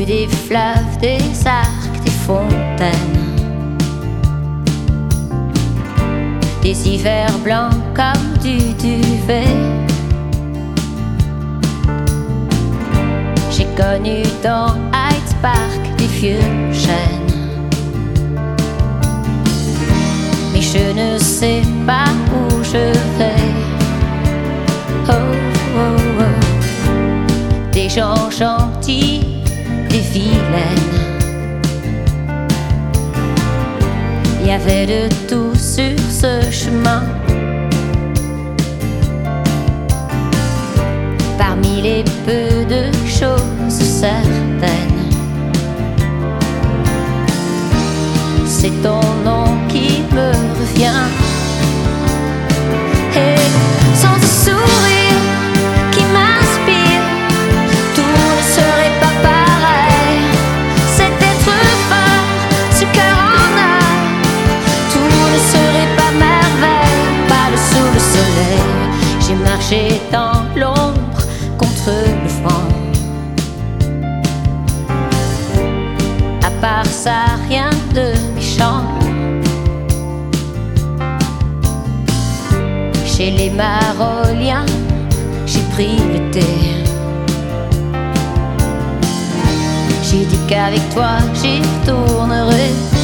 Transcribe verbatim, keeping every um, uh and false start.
des fleuves, des arcs, des fontaines, des hivers blancs comme du duvet. J'ai connu dans Hyde Park des vieux chênes, mais je ne sais pas où je vais. Oh, oh, oh. Des gens gentils, des vilaines, il y avait de tout sur ce chemin. Parmi les peu de choses certaines, c'est ton nom qui me revient. Et sans ce sourire qui m'inspire, tout ne serait pas pareil. Cet être fort, ce cœur en or, tout ne serait pas merveille. Pas sous le soleil, j'ai marché dans l'ombre contre le vent. À part ça, rien de méchant. Chez les Maroliens, j'ai pris le thé. J'ai dit qu'avec toi, j'y retournerai.